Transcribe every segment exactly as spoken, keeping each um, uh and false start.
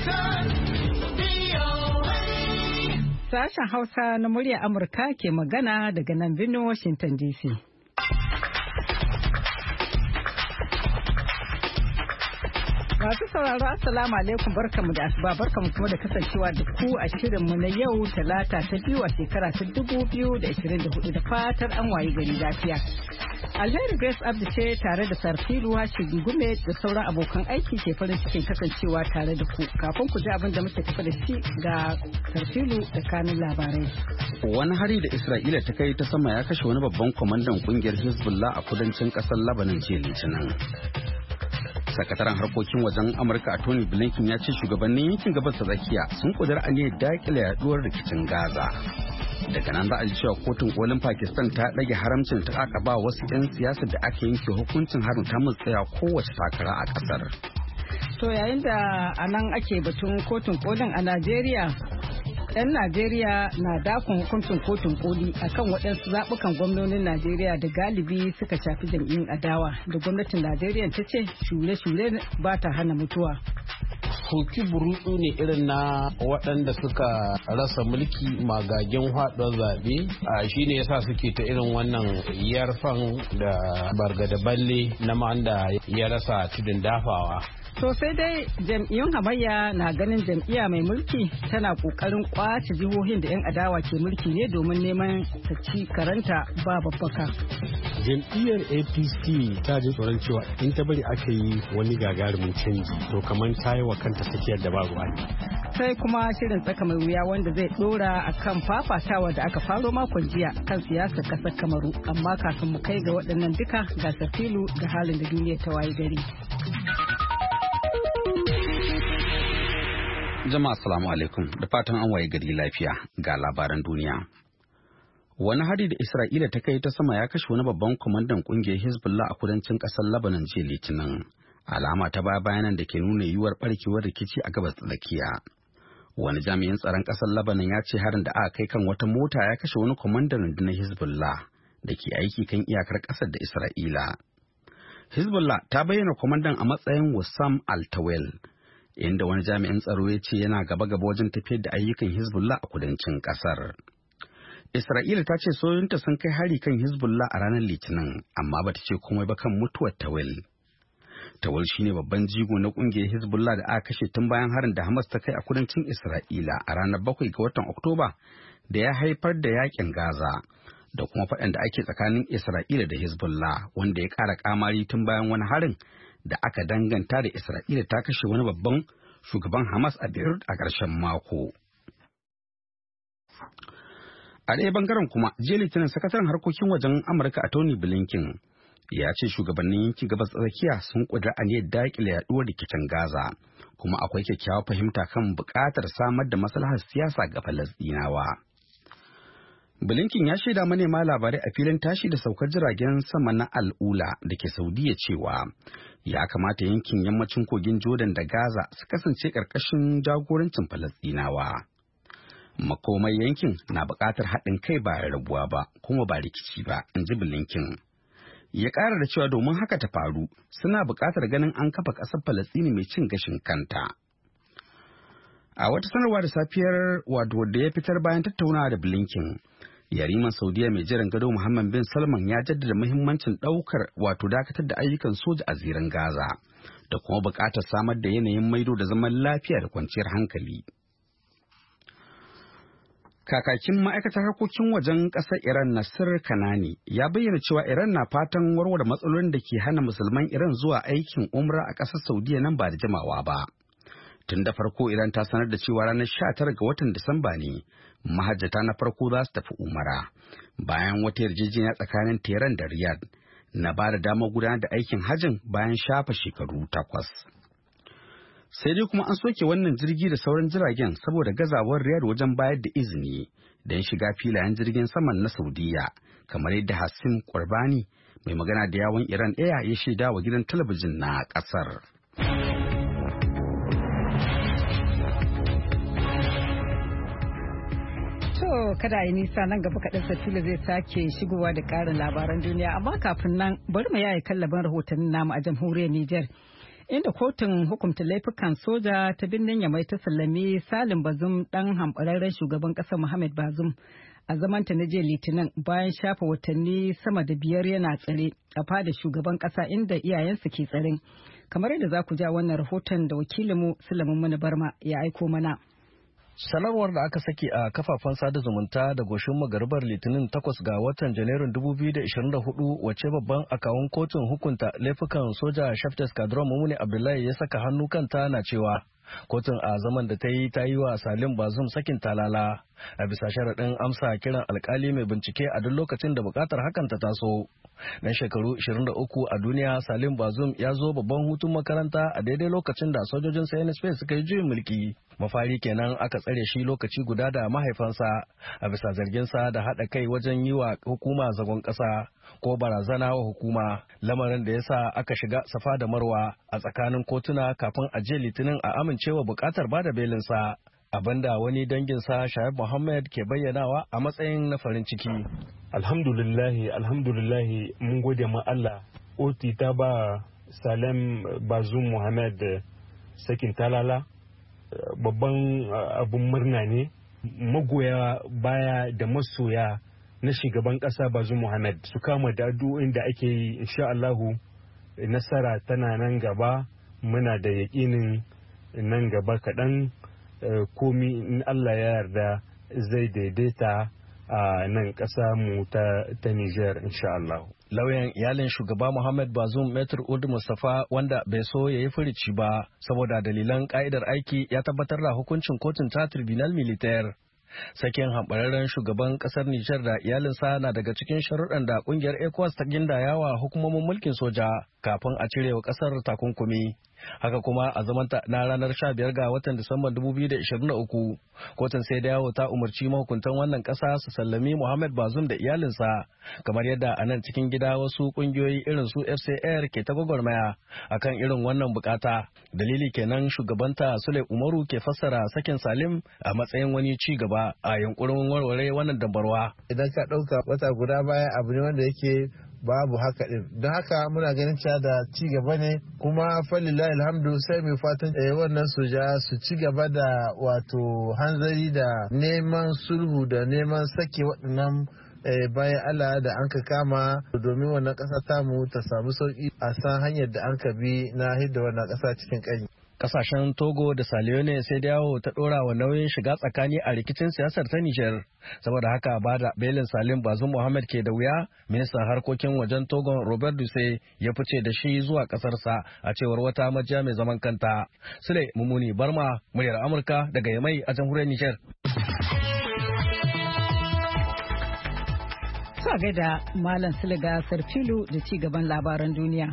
Sashen Hausa na murya Amurka ke magana daga nan birnin Washington D C. Masu sauraro Assalamu alaikum, barkamu da asuba, barkamu kuma da kasancewa da ku a shirinmu na yau Talata ta biyu a shekara ta dubu biyu da ashirin da hudu, da fatar an wayi gari lafiya. Alheri Grace Abdi ce tare da Sarfilu Hashigi Gume da sauran abokan aiki ke farin cikin kasancewa tare da ku. Kafin ku ji abin da muke tafi da shi ga Sarfilu da kanun labarai. Wani hari da Isra'ila ta kai ta sama ya kashe wani babban kwamandan kungiyar Hezbollah a kudancin kasar Lebanon jiya Litinin. Sakataren harkokin wajen Amurka a Tony Blinken ya ce shugabannin yankin gabas ta tsakiya sun kudura aniyar dakile yaduwar rikicin Gaza. Daga nan za a ji cewa kotun kolin Pakistan ta ɗage haramcin ta aka ba wasu 'yan siyasa da aka yanke hukuncin harin ta tsaya kowace takara a ƙasar. To yayin da a nan ake batun kotun kolin a Najeriya, 'yan Najeriya na dakon hukuncin kotun koli akan waɗansu zaɓukan gwamnonin Najeriya da galibi suka shafi jam'iyyun adawa, da gwamnatin Najeriya ta ce shure-shure ba ta hana mutuwa. Soki burutsu ne irin na waɗanda suka rasa mulki magagen haɗuwar zaɓe, a shi ne yasa suke ta irin wannan yarfan da bargada balle na ma'anda ya rasa tudun dafawa. To sai dai jam'iyyun hamayya na ganin jam'iyya mai mulki tana kokarin kwace jihohin da 'yan adawa ke mulki ne domin neman ta ci karanta ba babbaka. Jam'iyyar A P C ta ji tsoron cewa in ta bari aka yi wani gagarumin canji to kamar ta yi wa kanta tsakiyar da ba ruwa ne. Sai kuma shirin tsaka mai wuya wanda zai dora a kan fafatawa da aka faro makon jiya kan siyasar kasar Kamaru, amma kafin mu kai ga waɗannan duka ga Safilu ga halin da duniya ta waye gari. Jama'a assalamu alaikum, da fatan an waye gari lafiya ga labaran duniya. Wani hari da Isra'ila ta kai ta sama ya kashe wani babban kwamandan kungiyar Hezbollah a kudancin kasar Lebanon jiya Litinin. Alama ta baya bayanan da ke nuna yiwuwar barkewar rikici a gabas tsakiya. Wani jami'in tsaron kasar Lebanon ya ce harin da aka kai kan wata mota ya kashe wani kwamandan rundunar Hezbollah da ke aiki kan iyakar kasar da Isra'ila. Hezbollah ta bayyana kwamandan a matsayin Wassam Al-Tawel, inda wani jami'in tsaro ya ce yana gaba-gaba wajen tafiyar da ayyukan Hezbollah a kudancin kasar. Isra'ila ta ce sojojinta sun kai hari kan Hezbollah a ranar Litinin, amma bata ce komai ba kan mutuwar Tawel. Tawel shine babban jigo na kungiyar Hezbollah da aka kashe tun bayan harin da Hamas ta kai a kudancin Isra'ila a ranar bakwai ga watan Oktoba, da ya haifar da yakin Gaza da kuma faɗan da ake tsakanin Isra'ila da Hezbollah, wanda ya ƙara kamari tun bayan wani harin da aka danganta da Isra'ila ta kashe wani babban shugaban Hamas a Beirut a ƙarshen mako. A ɗaya bangaren kuma, jiya Litinin sakataren harkokin wajen Amurka a Tony Blinken ya ce shugabannin yankin gabas tsakiya sun ƙudura aniyar daƙile yaɗuwar rikicin Gaza, kuma akwai kyakkyawar fahimta kan buƙatar samar da maslahar siyasa ga Falasɗinawa. Blinken ya shaida manema labarai a filin tashi da saukar jiragen sama na Al'ula da ke Saudiya cewa ya kamata yankin yammacin kogin Jordan da Gaza su kasance ƙarƙashin jagorancin Falasɗinawa. Makomai yankin na buƙatar haɗin kai ba rabuwa ba, kuma ba rikici ba, in ji Blinken. Ya ƙara da cewa domin haka ta faru, suna buƙatar ganin an kafa ƙasar Falasɗini mai cin gashin kanta. A wata sanarwa da safiyar wato da ya fitar bayan tattaunawa da Blinken, Yariman Saudiya mai jiran gado Muhammad bin Salman ya jaddada muhimmancin ɗaukar wato dakatar da ayyukan soja a zirin Gaza, da kuma buƙatar samar da yanayin maido da zaman lafiya da kwanciyar hankali. Kakakin ma'aikatar harkokin wajen ƙasar Iran Nasir Kanani ya bayyana cewa Iran na fatan warware matsalolin da ke hana musulman Iran zuwa aikin umra a ƙasar Saudiya nan ba da jimawa ba. Tun da farko Iran ta sanar da cewa ranar sha tara ga watan Disamba ne mahajjata na farko za su tafi umara, bayan wata yarjejeniya tsakanin Tehran da Riyadh na ba da damar gudanar da aikin hajjin bayan shafa shekaru takwas. Sai dai kuma an soke wannan jirgi da sauran jiragen saboda gazawar Riyadh wajen bayar da izini don shiga filayen jirgin saman na Saudiya, kamar yadda Hassim Qurbani mai magana da yawon Iran Air ya shaida wa gidan talabijin na ƙasar. To kada yi nisa, nan gaba kaɗan Safila zai sake shigowa da ƙarin labaran duniya, amma kafin nan bari mu yaye kallaban rahotannin namu a jamhuriyar Nijar. inda kotun hukunta laifukan soja ta birnin Yamai ta sallami Salim Bazum dan hambararren shugaban ƙasar Muhammad Bazum a zamanta na jiya Litinin bayan shafa watanni sama da biyar yana tsare a fada shugaban ƙasa inda iyayensa ke tsare. Kamar yadda za ku ja wannan rahoton da wakilinmu Sulaiman Muni Barma ya aiko mana. Sanarwar da aka saki a kafafen sada zumunta da goshin magaribar Litinin takwas ga watan Janairun dubu biyu da ishirin da hudu wace babban akawun kotun hukunta laifukan soja Shaftes Kadron Mumuni Abdullahi ya saka hannu kanta na cewa kotun a zaman da ta yi ta yi wa Salim Bazum sakin talala a bisa sharaɗin amsa kiran alkali mai bincike a duk lokacin da buƙatar hakan ta taso. Dan shekaru ishirin da uku a duniya, Salim Bazum ya zo babban hutun makaranta a daidai lokacin da sojojin C N S P suka yi juyin mulki. Mafari kenan aka tsare shi lokaci guda da mahaifansa a bisa zarginsa da haɗa kai wajen yi wa hukuma zagon ƙasa ko barazana wa hukuma, lamarin da ya sa aka shiga safa da marwa a tsakanin kotuna kafin a je Litinin a amincewa buƙatar bada belinsa. Abinda wani danginsa Shahab Muhammad ke bayyanawa a matsayin na farin ciki. Alhamdulillahi, alhamdulillahi mun gode ma Allah. Oti ta ba Salim Bazum Muhammad sakin talala. Babban abun murna ne. Magoya baya da masoya na shugaban ƙasa Bazum Muhammad su kama da addu'o'in da ake yi, insha Allahu nasara tana nan gaba. Muna da yaƙinin nan gaba kaɗan komi in Allah ya yarda zai daidaita a nan ƙasa mu ta, ta Niger insha Allah. Lauyan iyalin shugaba Muhammad Bazoum Metr Ud Mustafa wanda bai so ya yi furici ba saboda dalilan ka'idar aiki ya tabbatar da hukuncin kotun ta Tribunal Militaire. Sakin hambararren shugaban kasar Nijar da iyalinsa na daga cikin sharuɗan da kungiyar ECOWAS ta gindaya wa hukumomin mulkin soja kafin a cire wa kasar takunkumi. Haka kuma a zamanta na ranar sha biyar ga watan Disamba dubu biyu da ishirin da uku, kotun sai da yawo ta umarci mahukuntan wannan ƙasa su sallami Muhammad Bazoum da iyalinsa, kamar yadda a nan cikin gida wasu ƙungiyoyi irin su F C R ke ta gwagwarmaya akan irin wannan bukata. Dalili kenan shugabanta Sule Umaru ke fassara sakin Salim a matsayin wani ci gaba a yunkurin warware wannan dambarwa. Idan ka ɗauka wata guda baya abu ne wanda yake babu haka din, don haka muna ganin cewa da ci gaba ne, kuma falillahi alhamdu sai mai fatan eh, wannan soja su ci gaba da wato hanzari da neman sulhu da neman sake waɗannan eh, bayan Allah da an ka kama domin wannan ƙasa tamu ta samu sauƙi a san hanyar da an ka bi na hidda wannan ƙasa cikin ƙanyi. Kasashen Togo da Saliyo ne sai da yawo ta ɗora wa nauyin shiga tsakani a rikicin siyasar ta Nijar. Saboda haka ba da belin Salim Bazoum Mohamed ke da wuya, ministan harkokin wajen Togon Robert Duse ya fice da shi zuwa ƙasarsa a cewar wata majiya mai zaman kanta. Sule Mumuni Barma, muryar Amurka daga Yamai a jamhuriyar Nijar. Sa gaida Malam Siliga Sarfilu da ci gaban labaran duniya.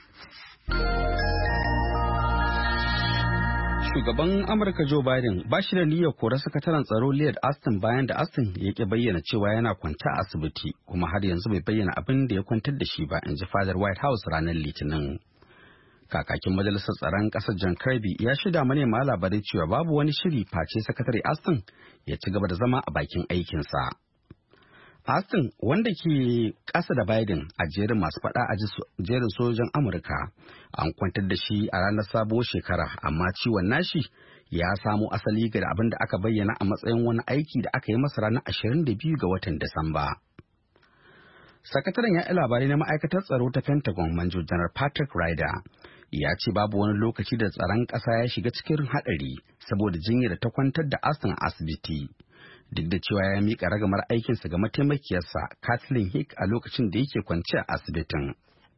Shugaban Amurka Joe Biden ba shi da niyyar kora sakataren tsaro Lloyd Austin bayan da Austin ya ke bayyana cewa yana kwanta a asibiti kuma har yanzu bai bayyana abin da ya kwantar da shi ba, in ji fadar White House ranar Litinin. Kakakin Majalisar Tsaron Ƙasar John Kirby ya shida manema labarai cewa babu wani shiri face sakatare Austin ya ci gaba da zama a bakin aikinsa. Austin, wanda ke ƙasa da Biden a jerin masu faɗa a jerin sojan Amurka, an kwantar da shi a ranar sabuwar shekara, amma ciwon nashi ya samo asali ga abin da aka bayyana a matsayin wani aiki da aka yi masa ranar ashirin da biyu ga watan Disamba. Sakataren yaɗa labarai na ma'aikatar tsaro ta Pentagon, Manjo Janar Patrick Ryder, ya ce babu wani lokaci da tsaron ƙasa ya shiga cikin haɗari saboda jinyar ta kwantar da Austin a asibiti. Duk da cewa ya miƙa ragamar aikinsa ga mataimakiyarsa Kathleen Hick a lokacin da yake kwance a asibitin.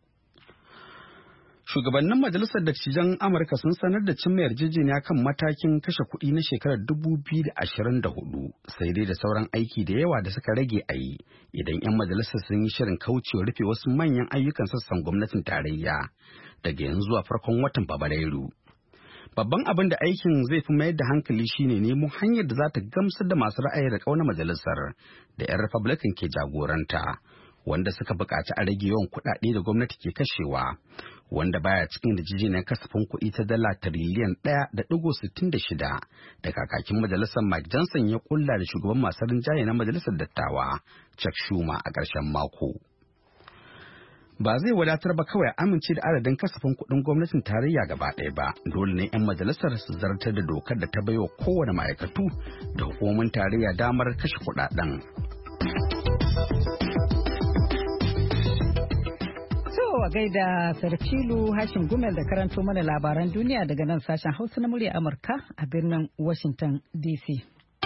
Shugabannin Majalisar Dattijan Amurka sun sanar da cimma yarjejeniya kan matakin kashe kuɗi na shekarar dubu biyu da ashirin da hudu, sai dai da sauran aiki da yawa da suka rage a yi idan 'yan majalisar sun yi shirin kaucewa rufe wasu manyan ayyukan sassan gwamnatin tarayya daga yanzu zuwa farkon watan Fabrairu. Babban abin da aikin zai fi mayar da hankali shine nemo hanyar da za ta gamsar da masu ra'ayi da ƙaunar majalisar da 'yan Republican ke jagoranta, wanda suka buƙaci a rage yawan kuɗaɗe da gwamnati ke kashewa, wanda baya cikin yarjejeniyar kasafin kuɗi ta dala tiriliyan ɗaya da ɗigo sittin da shida da kakakin majalisar Mike Johnson ya ƙulla da shugaban masu rinjaye na majalisar dattawa Chuck Schumer a ƙarshen mako. Ba zai wadatar ba kawai amince da adadin kasafin kuɗin gwamnatin tarayya gaba ɗaya ba. Dole ne 'yan majalisar su zartar da dokar da ta baiwa kowane ma'aikatu da hukumomin tarayya damar kashe kuɗaɗen. a gaida Sarfilu Hashim Gumel da karanto mana labaran duniya daga nan sashen Hausa na murya Amurka a birnin Washington D C.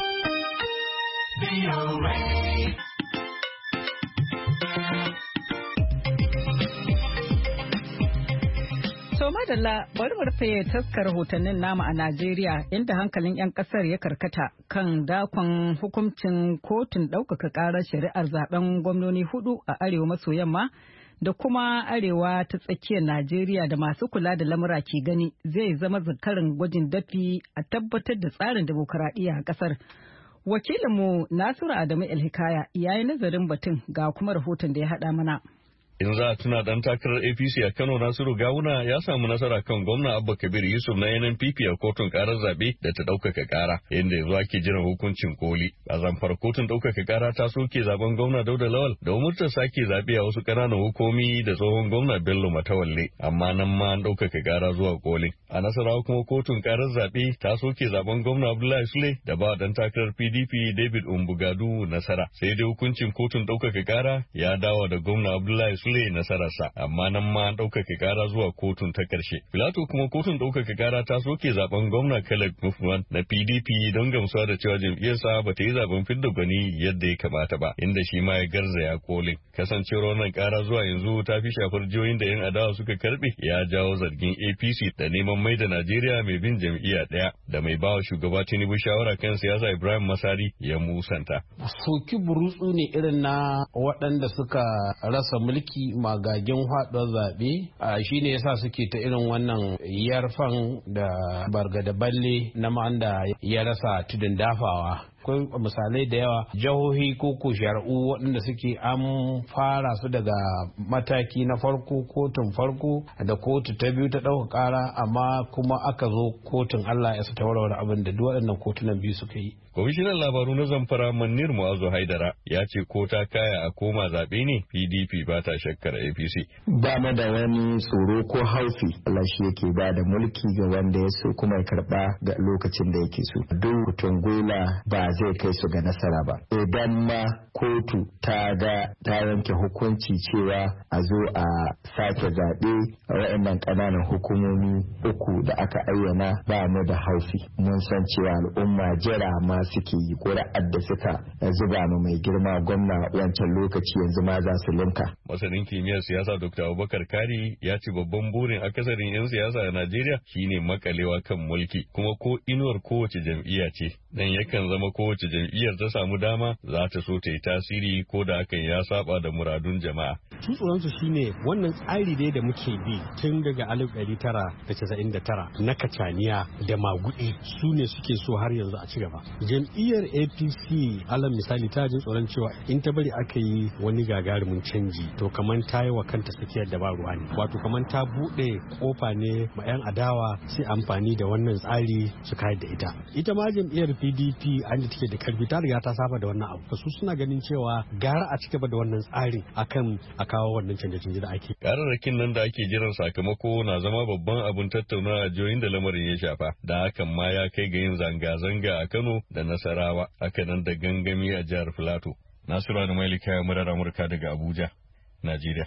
To madalla bari mu rufe taskar rahotannin nama a Najeriya inda hankalin 'yan kasar ya karkata kan dakon hukuncin kotun ɗaukaka ƙarar shari'ar zaben gwamnoni hudu a arewa maso yamma da kuma arewa ta tsakiyar Najeriya da masu kula da lamura ke gani zai zama zakarin gwajin dafi a tabbatar da tsarin demokaradiyya a kasar. Wakilinmu Nasiru Adamu Elhikaya ya yi nazarin batun ga kuma rahoton da ya haɗa mana. In za a tuna dan takarar A P C a Kano Nasiru Gawuna ya samu nasara kan gwamna Abba Kabir Yusuf na N N P P a kotun karar zabe da ta ɗaukaka kara inda yanzu ake jiran hukuncin koli. A Zamfara kotun ɗaukaka kara ta soke zaben gwamna Dauda Lawal da umurtar sake zabe a wasu ƙananan hukumi da tsohon gwamna Bello Matawalle amma nan ma an ɗaukaka kara zuwa koli. A Nasarawa kuma kotun karar zabe ta soke zaben gwamna Abdullahi Sule da ba dan takarar P D P David Umbugadu nasara. Sai dai hukuncin kotun ɗaukaka kara ya dawo da gwamna Abdullahi Sule nasararsa amma nan ma an ɗaukaka kara zuwa kotun ta ƙarshe. Filato kuma kotun ɗaukaka kara ta soke zaben gwamna Caleb Mufwan na P D P don gamsuwa da cewa jam'iyyarsa ba ta yi zaben fidda gwani yadda ya kamata ba inda shi ma ya garzaya kolin. Kasancewar wannan kara zuwa yanzu ta fi shafar jihohin da 'yan adawa suka karbe ya jawo zargin A P C da neman mai da Najeriya mai bin jam'iyya ɗaya da mai bawa shugaba Tinubu shawara kan siyasa Ibrahim Masari ya musanta. Soki burutsu ne irin na waɗanda suka rasa mulki magagen haɗuwar zaɓe shi ne yasa suke ta irin wannan yarfan da bargada balle na ma'anda ya rasa tudun dafawa. Akwai misalai da yawa jihohi ko ko shari'u waɗanda suke an fara su daga mataki na farko kotun farko da kotu ta biyu ta ɗauka ƙara amma kuma aka zo kotun Allah ya ta warware abin da duk waɗannan kotunan biyu suka yi. Kwamishinan labaru na Zamfara Manir Mu'azu Haidara ya ce ko ta kaya a koma zaɓe ne P D P ba ta shakkar A P C. Ba mu da wani tsoro ko haufi Allah shi yake ba da mulki ga wanda ya so kuma ya karɓa ga lokacin da yake so. Duk tungula ba zai kai su ga nasara ba. Idan ma kotu ta ga ta yanke hukunci cewa a zo a sake zaɓe a waɗannan ƙananan hukumomi uku da aka ayyana ba mu da haufi. Mun san cewa al'umma jira ma suke yi ƙuri'ar da suka zuba mu mai girma gwamna wancan lokaci yanzu ma za su linka. Masanin kimiyyar siyasa Doctor Abubakar Kari ya ce babban burin akasarin 'yan siyasa a Najeriya shine makalewa kan mulki kuma ko inuwar kowace jam'iyya ce dan yakan zama kowace jam'iyyar ta samu dama za ta so ta yi tasiri ko da hakan ya saba da muradun jama'a. Su tsoronsu shine wannan tsari dai da muke bi tun daga alif ɗari tara da casa'in da tara na kacaniya da magudi su ne suke so har yanzu a ci gaba. Jam'iyyar A P C alal misali ta jin tsoron cewa in ta bari aka yi wani gagarumin canji to kamar ta yi wa kanta tsakiyar da ba ruwa ne. Wato kamar ta buɗe kofa ne ma 'yan adawa sai amfani da wannan tsari su kayar da ita. Ita ma jam'iyyar P D P an da take da karfi ta riga ta saba da wannan abu. Su suna ganin cewa gara a cigaba da wannan tsarin akan a kawo wannan canje-canje da ake. Kararrakin nan da ake jiran sakamako na zama babban abun tattaunawa a jihohin da lamarin ya shafa. Da hakan ma ya kai ga yin zanga-zanga a Kano da Nasarawa, haka nan da gangami a jihar Filato. Nasiru da Mailika murar Amurka daga Abuja, Najeriya.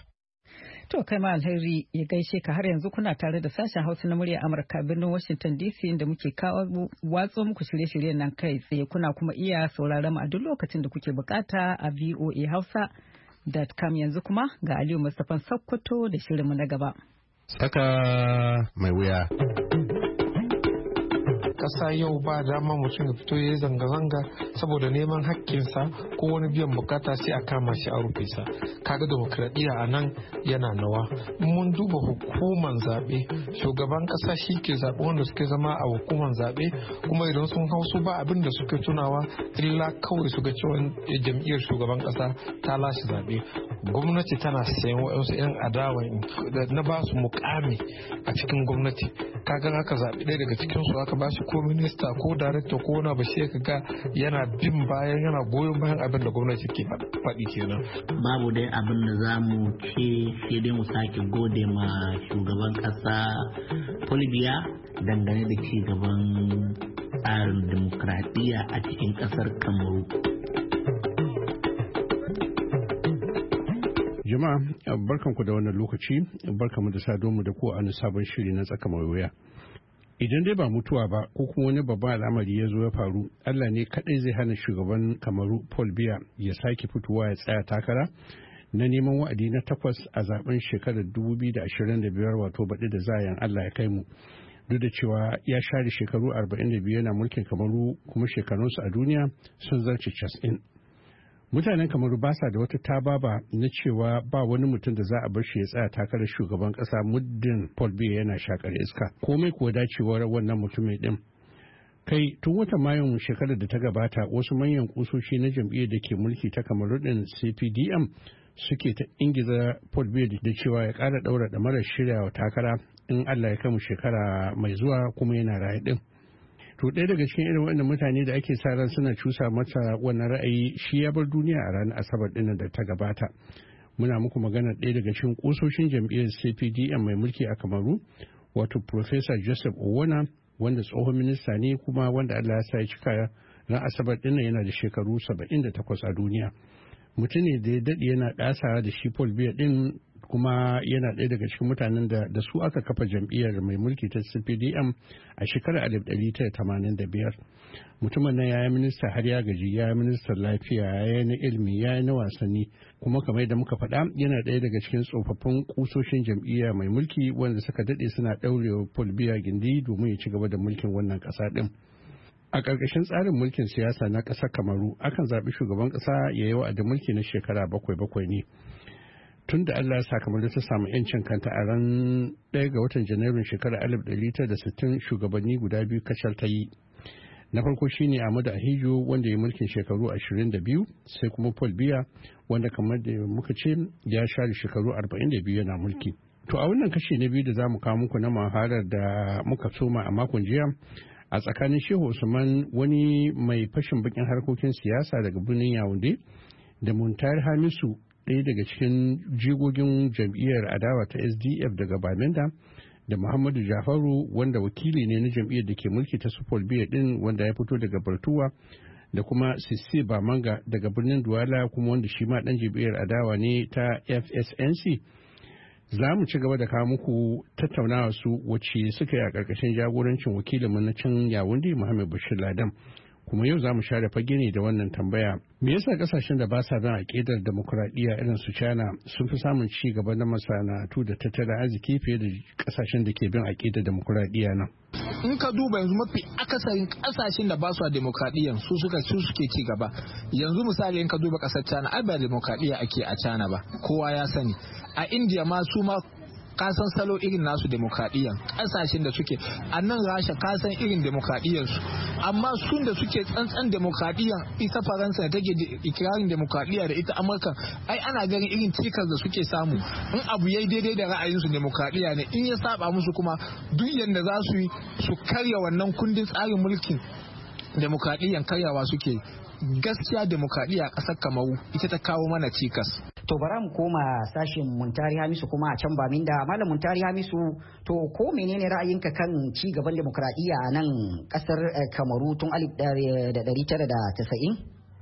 To kai ma alheri ya gaishe ka har yanzu kuna tare da sashen Hausa na murya Amurka birnin Washington D C inda muke kawo watso muku shirye-shiryen nan kai tsaye kuna kuma iya sauraron mu a duk lokacin da kuke bukata a voa hausa dot com yanzu kuma ga Aliyu Mustapha Sokoto da shirinmu na gaba. Saka mai wuya. Ƙasa yau ba dama mutum ya fito ya yi zanga-zanga saboda neman hakkinsa ko wani biyan bukata sai a kama shi a rufe sa. Kaga demokradiyya a nan yana nawa. Mun duba hukuman zaɓe, shugaban ƙasa shi ke zaɓe wanda suke zama a hukuman zaɓe kuma idan sun hau su ba abin da suke tunawa illa kawai su ga cewa jam'iyyar shugaban ƙasa ta lashe zaɓe. gwamnati tana sayan waɗansu 'yan adawa na ba su mukami a cikin gwamnati. Kaga aka zaɓi ɗaya daga cikin su aka ba shi ko minista ko darekta ko wani bashi ka ga yana bin bayan yana goyon bayan abin da gwamnati ke faɗi kenan. Babu dai abin da za mu ce sai dai mu sake gode ma shugaban ƙasa Folbiya dangane da ci gaban tsarin demokradiyya a cikin ƙasar Kamaru. Jama'a barkanku da wannan lokaci, barkanmu da sadonmu da ku a wani sabon shiri na tsaka mai wuya. Idan dai ba mutuwa ba ko kuma wani babban al'amari ya zo ya faru, Allah ne kaɗai zai hana shugaban Kamaru Paul Biya ya sake fitowa ya tsaya takara na neman wa'adi na takwas a zaben shekarar dubu biyu da ashirin da biyar wato baɗi da zayan Allah ya kai mu. Duk da cewa ya share shekaru arba'in da biyu yana mulkin Kamaru kuma shekarunsu a duniya sun zarce casa'in. Mutanen Kamaru ba sa da wata tababa na cewa ba wani mutum da za a bar shi ya tsaya takarar shugaban kasa muddin Paul Biya yana shakar iska. Komai kuwa dacewar wannan mutumin din. Kai tun watan Mayun shekarar da ta gabata wasu manyan kusoshi na jam'iyyar da ke mulki ta Kamaru din C P D M suke ta ingiza Paul Biya da cewa ya ƙara ɗaura ɗamarar shiryawa takara in Allah ya kama shekara mai zuwa kuma yana raye din. To ɗaya daga cikin irin wannan mutane da ake sa ran suna cusa mata wannan ra'ayi shi ya bar duniya a ranar Asabar ɗin da ta gabata. Muna muku magana ɗaya daga cikin ƙusoshin jam'iyyar C P D M mai mulki a Kamaru, wato Professor Joseph Owona, wanda tsohon minista ne kuma wanda Allah ya sa ya cika ran Asabar ɗin yana da shekaru saba'in da takwas a duniya. Mutum ne da ya daɗe yana ɗasawa da shi Paul Biya ɗin kuma yana ɗaya daga cikin mutanen da da su aka kafa jam'iyyar mai mulki ta C P D M a shekarar alif ɗari tara tamanin da biyar. Mutumin nan ya yi minista har ya gaji, ya yi ministan lafiya, ya yi na ilimi, ya yi na wasanni, kuma kamar yadda muka faɗa yana ɗaya daga cikin tsofaffin kusoshin jam'iyya mai mulki wanda suka daɗe suna ɗaurewa Paul Biya gindi domin ya ci gaba da mulkin wannan ƙasa ɗin. A ƙarƙashin tsarin mulkin siyasa na ƙasar Kamaru akan zaɓi shugaban ƙasa ya yi wa'adin mulki na shekara bakwai bakwai ne. Tun da Allah ya sa Kamaru ta samu 'yancin kanta a ran ɗaya ga watan Janairun shekarar alif ɗari tara da sittin shugabanni guda biyu kacal ta yi. Na farko shine Ahmadu Ahijo wanda ya mulkin shekaru ashirin da biyu, sai kuma Paul Biya wanda kamar da muka ce ya share shekaru arba'in da biyu yana mulki. To a wannan kashi na biyu da za mu kawo muku na maharar da muka soma a makon jiya a tsakanin Shehu Usman wani mai fashin bakin harkokin siyasa daga birnin Yaounde da Muntayar Hamisu ɗaya daga cikin jigogin jam'iyyar adawa ta S D F daga Bamenda da Muhammadu Jafaru wanda wakili ne na jam'iyyar da ke mulki ta Paul Biya din wanda ya fito daga Bartuwa da kuma Sisi Bamanga daga birnin Douala kuma wanda shi ma ɗan jam'iyyar adawa ne ta F S N C. Za mu ci gaba da kawo muku tattaunawa su wacce suka yi a ƙarƙashin jagorancin wakilinmu na can Yawundi Muhammad Bashir Ladam. Kuma yau za mu share fage ne da wannan tambaya. Me yasa kasashen da ba sa bin aƙidar demokuraɗiyya irin su China sun fi samun ci gaba na masana'antu da tattalin arziki fiye da kasashen da ke bin aƙidar demokuraɗiyya nan? In ka duba yanzu mafi akasarin kasashen da ba su a demokradiyya su suka su suke ci gaba. Yanzu misali in ka duba ƙasar China ai ba demokradiyya ake a China ba. Kowa ya sani. A India ma su ma kasan salo irin nasu demokradiyya kasashen da suke a nan Rasha kasan irin demokradiyyar su amma sun da suke tsantsan demokradiyya ita Faransa da take ikirarin demokradiyya da ita Amurka ai ana ganin irin cikas da suke samu in abu yayi daidai da ra'ayin su demokradiyya ne in ya saba musu kuma duk yanda za su yi su karya wannan kundin tsarin mulkin demokradiyyan karyawa suke. Gaskiya demokradiyya a ƙasar Kamaru ita ta kawo mana cikas. To bara mu koma sashen Muntari Hamisu kuma a can Baminda. Malam Muntari Hamisu, to ko menene ra'ayinka kan ci gaban demokradiyya a nan ƙasar Kamaru tun alif ɗari tara da tasa'in?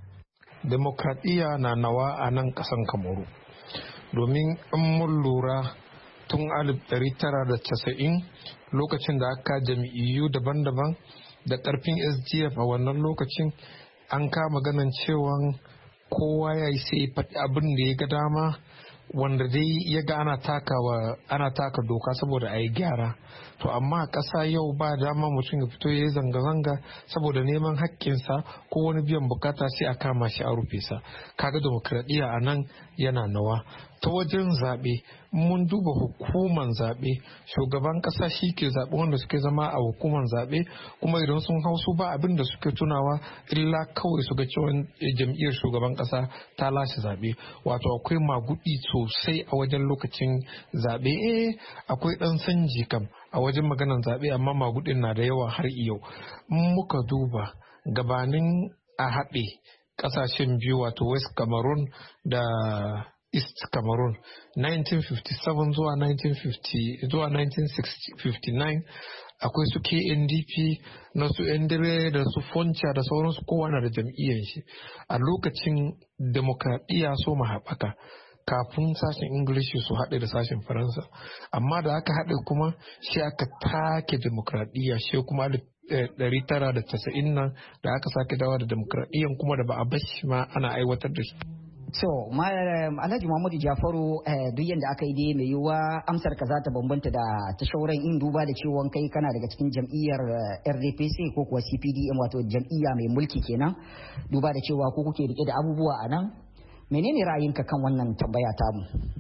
Demokradiyya na nawa a nan ƙasar Kamaru. Domin in mun lura tun alif ɗari tara da tasa'in lokacin da aka jam'iyyu daban-daban da ƙarfin S D F a wannan lokacin an kama ganin cewa kowa ya yi sai faɗi abin da ya ga dama wanda dai ya ga ana takawa ana taka doka saboda a yi gyara. To amma a ƙasa yau ba dama mutum ya fito ya yi zanga-zanga saboda neman haƙƙinsa ko wani biyan bukata sai a kama shi a rufe sa. Kaga demokradiyya a nan yana nawa. ta wajen zaɓe mun duba hukuman zaɓe, shugaban ƙasa shi ke zaɓe wanda suke zama a hukuman zaɓe, kuma idan sun hau su ba abin da suke tunawa illa kawai su ga cewa jam'iyyar shugaban ƙasa ta lashe zaɓe. Wato akwai magudi sosai a wajen lokacin zaɓe. Eh akwai ɗan sanji kam a wajen maganan zaɓe, amma magudin na da yawa har yau. Muka duba gabanin a haɗe ƙasashen biyu wato West Cameroon da East Cameroon nineteen fifty-seven zuwa nineteen fifty zuwa nineteen fifty-nine akwai su K N D P na su Endere da su Foncha da sauransu, kowa na da jam'iyyar shi. A lokacin demokradiyya so mu haɓaka kafin sashen Ingilishi su haɗe da sashen Faransa, amma da aka haɗe kuma shi aka take demokradiyya, shi kuma ɗari tara da casa'in nan da aka sake dawa da demokradiyyan kuma da ba a bashi ma ana aiwatar da shi. So, Alhaji Muhammadu Jafaru, duk yadda aka yi dai mai yiwuwa amsar ka za ta bambanta da ta shauran in duba da cewa kai kana daga cikin jam'iyyar R D P C ko kuwa C P D M wato jam'iyya mai mulki kenan, duba da cewa ko kuke rike da abubuwa a nan. Menene ra'ayinka kan wannan tambaya tamu?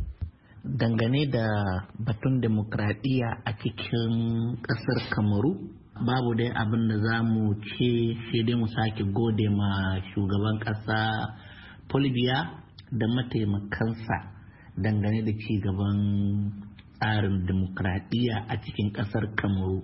Dangane da batun demokradiyya a cikin ƙasar Kamaru, babu dai abin da za mu ce sai dai mu sake gode ma shugaban ƙasa Folbiya da mataimakansa dangane da ci gaban tsarin demokradiyya a cikin ƙasar Kamaru.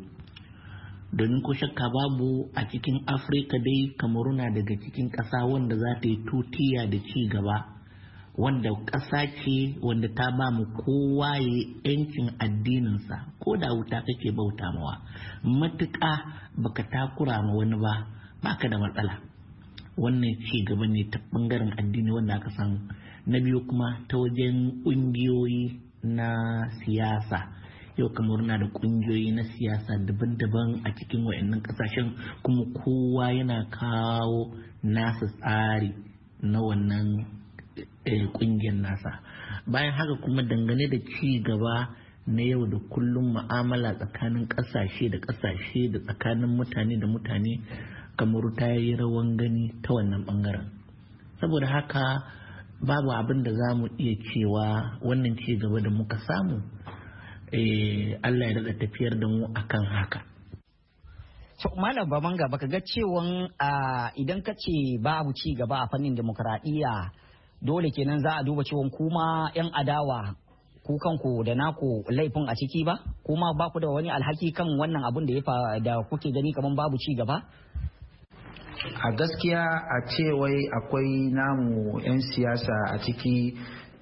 Domin ko shakka babu a cikin Afirka dai Kamaru na daga cikin ƙasa wanda za ta yi tutiya da ci gaba, wanda ƙasa ce wanda ta ba mu kowa ya yancin addininsa, ko da wuta kake bauta mawa, matuƙa baka takura ma wani ba baka da matsala. Wannan ci gaba ne ta bangaren addini wanda aka san. Na biyu kuma ta wajen ƙungiyoyi na siyasa, yau kamar na da ƙungiyoyi na siyasa daban-daban a cikin wayannan ƙasashen, kuma kowa yana kawo nasa tsari na wannan ƙungiyar nasa. Bayan haka kuma dangane da ci gaba na yau da kullum, mu'amala tsakanin ƙasashe da ƙasashe da tsakanin mutane da mutane, Kamaru ta yi rawan gani ta wannan bangaren. Saboda haka babu abin da za mu iya cewa wannan ci gaba da muka samu, Allah ya daɗa tafiyar da mu akan haka. So, Malam Bamanga, baka ga cewa idan ka ce babu ci gaba a fannin demokradiyya, dole kenan za a duba cewa kuma 'yan adawa ku kanku da naku laifin a ciki ba? Kuma ba ku da wani alhaki kan wannan abin da ya da kuke gani kamar babu ci gaba? A gaskiya a ce wai akwai namu 'yan siyasa a ciki,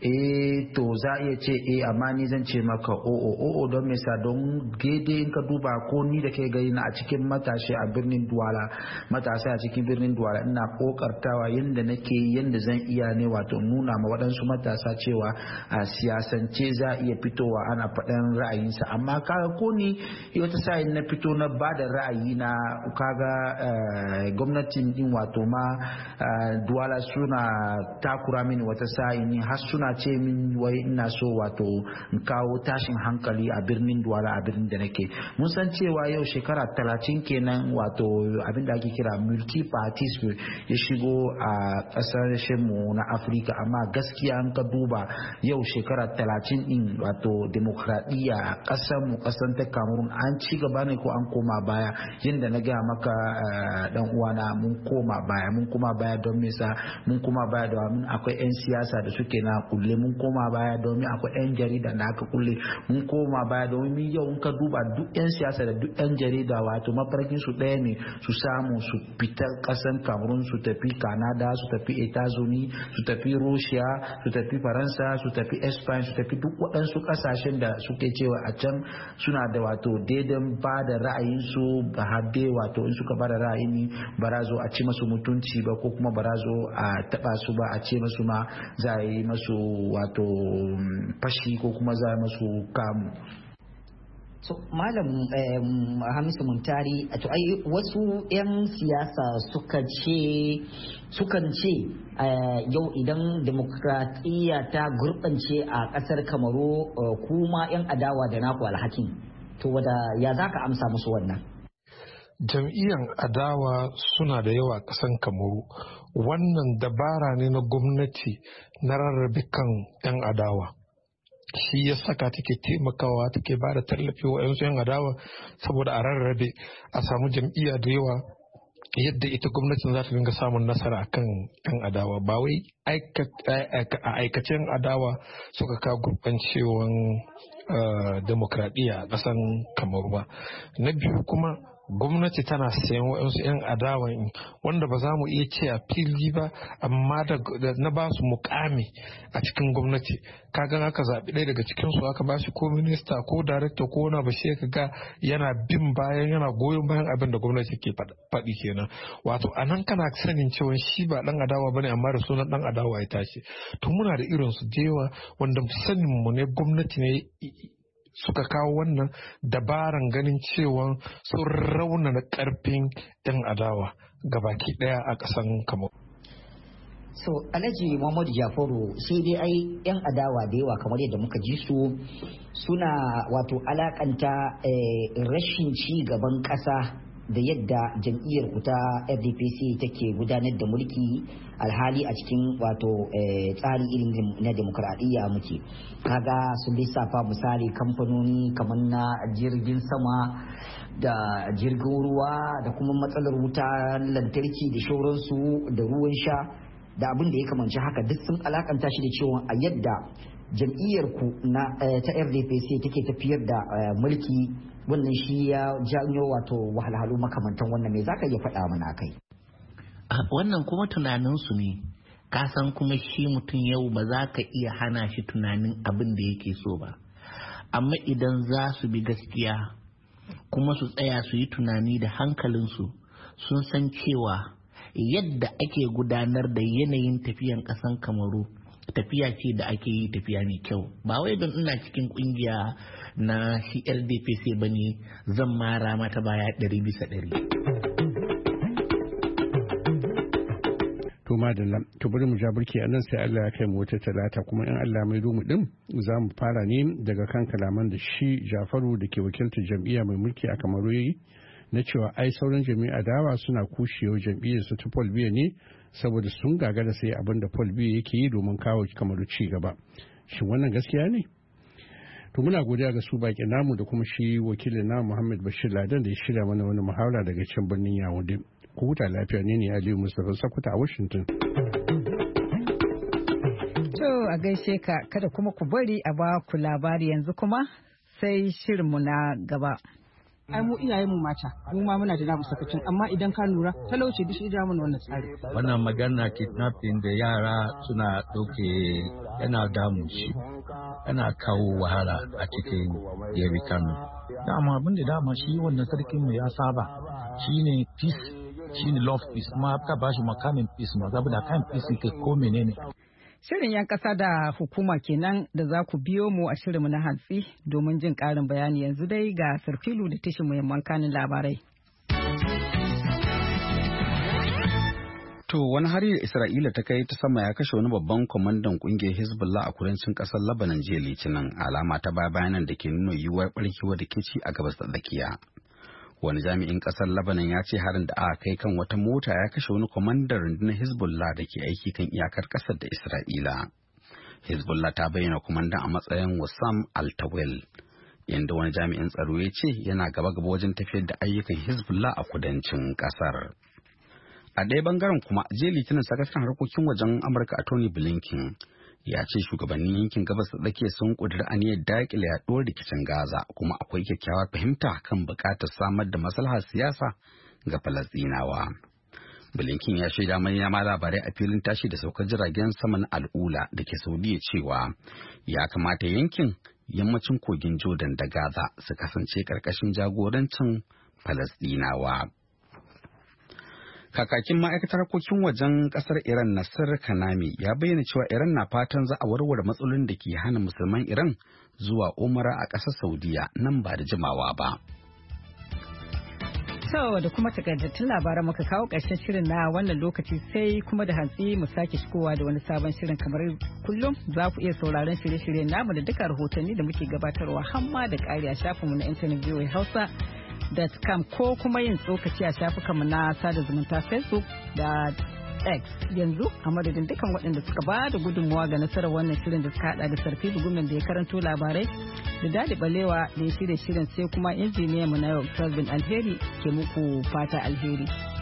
eh to za a iya ce eh, amma ni zan ce maka o'o o'o don me sa don gede in ka duba ko ni da kai gani na a cikin matashi a birnin Duwala, matasa a cikin birnin Duwala, ina kokartawa yanda nake yanda zan iya ne, wato nuna ma waɗansu matasa cewa a siyasance za a iya fitowa ana faɗan ra'ayinsa. Amma kaga ko ni wata sa'in na fito na ba da ra'ayi na, kaga gwamnatin din wato ma Duwala suna takura mini wata sa'in har suna ce min wai ina so wato in kawo tashin hankali a birnin Duwala, a birnin da nake. Mun san cewa yau shekara talatin kenan wato abin da ake kira multi parties ya shigo a kasashen mu na Afirka, amma gaskiya an ka duba yau shekara talatin din wato demokradiyya a kasar mu, kasar ta Cameroon, an ci gaba ne ko an koma baya? Yanda na gaya maka dan uwana, mun koma baya. Mun koma baya don me sa mun koma baya? Domin akwai 'yan siyasa da suke na kulle, mun koma baya domin akwai 'yan jarida da aka kulle, mun koma baya domin yau in ka duba duk 'yan siyasa da duk 'yan jarida wato mafarkin su ɗaya ne, su samu su fita ƙasan Cameroon, su tafi Canada, su tafi Etazuni, su tafi Russia, su tafi Faransa, su tafi Spain, su tafi duk waɗansu ƙasashen da suke cewa a can suna da wato daidan ba da ra'ayinsu ga hadde, wato in suka ba da ra'ayi ba za zo a ci masu mutunci ba, ko kuma ba za zo a taɓa su ba, a ce masu ma za a yi masu wato fashi ko kuma za masu kamu. So, Malam um, Hamisu Muntari, to ai wasu 'yan siyasa suka ce sukan ce uh, yau idan demokradiyya ta gurɓance a ƙasar Kamaru, uh, kuma 'yan adawa da naku alhakin, to wada ya za ka amsa musu wannan? Jam'iyyan adawa suna da yawa ƙasan Kamaru. Wannan dabara ne na gwamnati na rarrabe kan 'yan adawa. shi ya saka take taimakawa take ba da tallafi wa 'yan adawa saboda a rarrabe a samu jam'iyya da yawa yadda ita gwamnatin za ta dinga samun nasara akan 'yan adawa ba wai a aikacen adawa suka kawo gurbancewan demokradiyya a ƙasan Kamaru ba. Na biyu kuma gwamnati tana sayan waɗansu 'yan adawa wanda ba za mu iya ce a fili ba amma da na ba su mukami a cikin gwamnati kagan aka zaɓi ɗaya daga cikin su aka ba shi ko minista ko darekta ko wani ba shi ga yana bin bayan yana goyon bayan abin da gwamnati ke faɗi kenan wato a nan kana sanin cewa shi ba ɗan adawa bane amma da sunan ɗan adawa ya tashi to muna da irin su da yawa wanda sanin mu ne gwamnati ne suka kawo wannan dabaran ganin cewa sun raunana karfin 'yan adawa gabaki daya a kasan Kamaru. So Alhaji Muhammadu Jafaru sai dai ai 'yan adawa da yawa kamar yadda muka ji su suna wato alakanta eh, rashin ci gaban kasa da yadda jam'iyyar ku ta F D P C take gudanar da mulki alhali a cikin wato tsari irin na demokradiyya muke kaga su lissafa misali kamfanoni kamar na jirgin sama da jirgin ruwa da kuma matsalar wuta lantarki da shauransu da ruwan sha da abin da ya kamanci haka duk sun alakanta shi da cewa a yadda jam'iyyar ku na ta F D P C take tafiyar da mulki wannan shi ya janyo wato wahalhalu makamantan wannan me zaka iya faɗa mana kai wannan kuma tunaninsu ne ka san kuma shi mutum yau ba za ka iya hana shi tunanin abin da yake so ba amma idan za su bi gaskiya kuma su tsaya su yi tunani da hankalinsu sun san cewa yadda ake gudanar da yanayin tafiyan ƙasan Kamaru tafiya ce da ake yi tafiya mai kyau ba wai don ina cikin kungiya na shi L D P C bane zan mara mata baya ɗari bisa ɗari. To madalla to bari mu ja burki anan sai Allah ya kai mu wata talata kuma in Allah mai mu din za mu fara ne daga kan kalaman da shi Jafaru da ke wakiltar jam'iyya mai mulki a Kamaru yayi na cewa ai sauran jami'a dawa suna kushewa jam'iyyar su ta Paul Biya ne saboda sun gagara sai abin da Paul Biya yake yi domin kawo Kamaru ci gaba. Shin wannan gaskiya ne? To muna godiya ga su baki namu da kuma shi wakilin na Muhammad Bashir Ladan da ya shirya mana wani muhawara daga can birnin Yaounde. Ku huta lafiya ne ne Aliyu Mustapha Sakuta a Washington. To a gaishe ka kada kuma ku bari a ba ku labari yanzu kuma sai shirinmu na gaba. ai mu iyayen mu mata mu ma muna da namu sakacin amma idan ka lura talauci duk shi ja mana wannan tsari wannan magana kidnapping da yara suna doke yana damu shi yana kawo wahala a cikin yari Kano dama abin da dama shi wannan sarkin mu ya saba shine peace shine love peace kuma ka bashi makamin peace ma saboda kan peace ke ko menene. Shirin 'yan ƙasa da hukuma kenan da za ku biyo mu a shirinmu na hantsi domin jin ƙarin bayani yanzu dai ga Sarfilu da tashin muhimman kanin labarai. To wani hari da Isra'ila ta kai ta sama ya kashe wani babban kwamandan ƙungiyar Hezbollah a kudancin ƙasar Lebanon jiya Litinin alama ta baya bayanan da ke nuna yiwuwar ɓarkewar rikici a gabas da tsakiya. Wani jami'in kasar Lebanon ya ce harin da aka kai kan wata mota ya kashe wani kwamandan rundunar Hezbollah da ke aiki kan iyakar kasar da Isra'ila. Hezbollah ta bayyana kwamandan a matsayin Wassam Al-Tawil, inda wani jami'in tsaro ya ce yana gaba-gaba wajen tafiyar da ayyukan Hezbollah a kudancin kasar. A ɗaya bangaren kuma, jiya Litinin sakataren harkokin wajen Amurka a Tony Blinken ya ce shugabannin yankin gabas da tsakiya sun ƙudiri aniyar daƙile yaɗuwar rikicin Gaza kuma akwai kyakkyawar fahimta kan buƙatar samar da maslahar siyasa ga Falasɗinawa. Blinken ya shaida manema labarai a filin tashi da saukar jiragen sama na al'ula da ke Saudiya cewa ya kamata yankin yammacin kogin Jordan da Gaza su kasance ƙarƙashin jagorancin Falasɗinawa. Kakakin ma'aikatar harkokin wajen kasar Iran Nasir Kanami ya bayyana cewa Iran na fatan za a warware matsalolin da ke hana musulman Iran zuwa umara a ƙasar Saudiya nan ba da jimawa ba. So da kuma takaitattun labaran muka kawo ƙarshen shirin na wannan lokaci sai kuma da hantsi mu sake shigowa da wani sabon shirin kamar kullum za ku iya sauraron shirye-shiryen namu da duka rahotanni da muke gabatarwa hamma da ƙari a shafinmu na intanet V O A Hausa. .com ko kuma yin tsokaci a shafukanmu na sada zumunta Facebook da X. Yanzu a madadin dukkan waɗanda suka ba da gudunmawa ga nasarar wannan shirin da suka hada da Sarfi Gumen da ya karanto labarai da Dadi Balewa da ya shirya shirin sai kuma injiniya mu na yau Alheri ke muku fata alheri.